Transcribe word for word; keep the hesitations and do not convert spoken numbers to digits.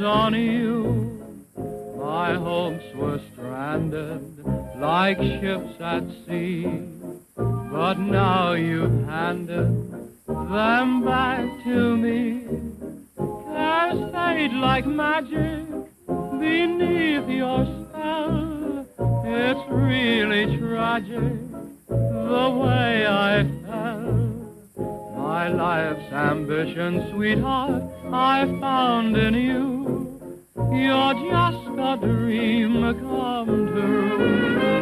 on you. My hopes were stranded like ships at sea, but now you've handed them back to me. Cares fade like magic beneath your spell. It's really tragic the way I fell. My life's ambition, sweetheart, I found in you. You're just a dream come true.